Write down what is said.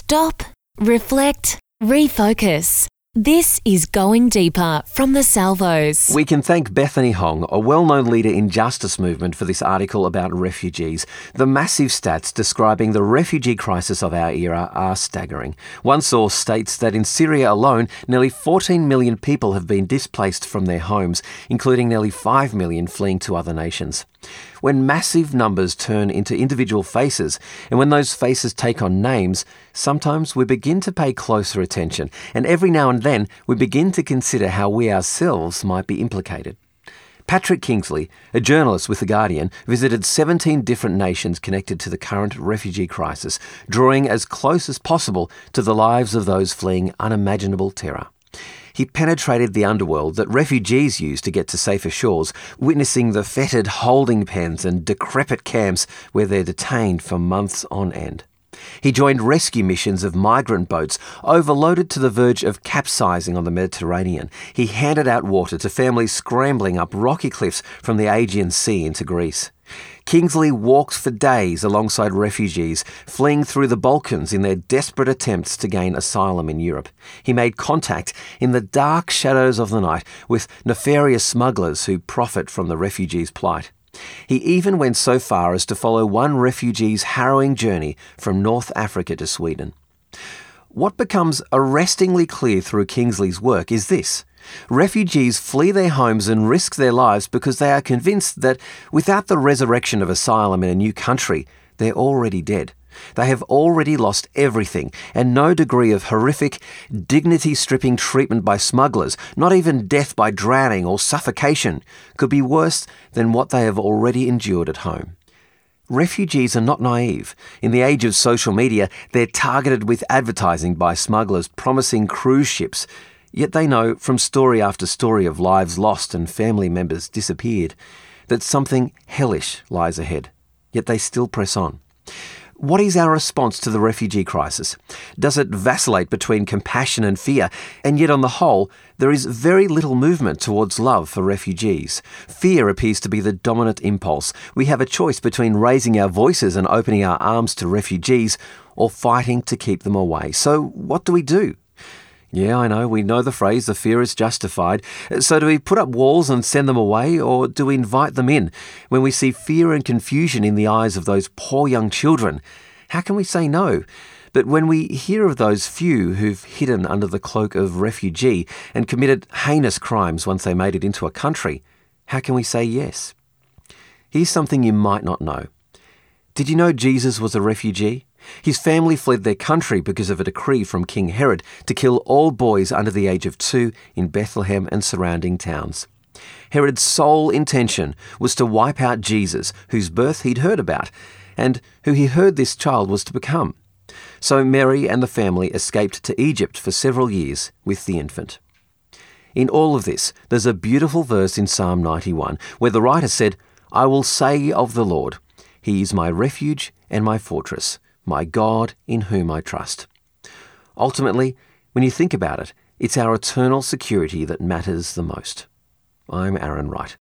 Stop, reflect, refocus. This is Going Deeper from the Salvos. We can thank Bethany Hong, a well-known leader in justice movement, for this article about refugees. The massive stats describing the refugee crisis of our era are staggering. One source states that in Syria alone, nearly 14 million people have been displaced from their homes, including nearly 5 million fleeing to other nations. When massive numbers turn into individual faces, and when those faces take on names, sometimes we begin to pay closer attention, and every now and then we begin to consider how we ourselves might be implicated. Patrick Kingsley, a journalist with The Guardian, visited 17 different nations connected to the current refugee crisis, drawing as close as possible to the lives of those fleeing unimaginable terror. He penetrated the underworld that refugees use to get to safer shores, witnessing the fetid holding pens and decrepit camps where they're detained for months on end. He joined rescue missions of migrant boats overloaded to the verge of capsizing on the Mediterranean. He handed out water to families scrambling up rocky cliffs from the Aegean Sea into Greece. Kingsley walked for days alongside refugees fleeing through the Balkans in their desperate attempts to gain asylum in Europe. He made contact in the dark shadows of the night with nefarious smugglers who profit from the refugees' plight. He even went so far as to follow one refugee's harrowing journey from North Africa to Sweden. What becomes arrestingly clear through Kingsley's work is this. Refugees flee their homes and risk their lives because they are convinced that without the resurrection of asylum in a new country, they're already dead. They have already lost everything, and no degree of horrific, dignity-stripping treatment by smugglers, not even death by drowning or suffocation, could be worse than what they have already endured at home. Refugees are not naive. In the age of social media, they're targeted with advertising by smugglers promising cruise ships. Yet they know from story after story of lives lost and family members disappeared that something hellish lies ahead. Yet they still press on. What is our response to the refugee crisis? Does it vacillate between compassion and fear? And yet on the whole, there is very little movement towards love for refugees. Fear appears to be the dominant impulse. We have a choice between raising our voices and opening our arms to refugees or fighting to keep them away. So what do we do? Yeah, I know, we know the phrase, the fear is justified. So do we put up walls and send them away, or do we invite them in? When we see fear and confusion in the eyes of those poor young children, how can we say no? But when we hear of those few who've hidden under the cloak of refugee and committed heinous crimes once they made it into a country, how can we say yes? Here's something you might not know. Did you know Jesus was a refugee? His family fled their country because of a decree from King Herod to kill all boys under the age of 2 in Bethlehem and surrounding towns. Herod's sole intention was to wipe out Jesus, whose birth he'd heard about, and who he heard this child was to become. So Mary and the family escaped to Egypt for several years with the infant. In all of this, there's a beautiful verse in Psalm 91 where the writer said, "I will say of the Lord, He is my refuge and my fortress, my God in whom I trust." Ultimately, when you think about it, it's our eternal security that matters the most. I'm Aaron Wright.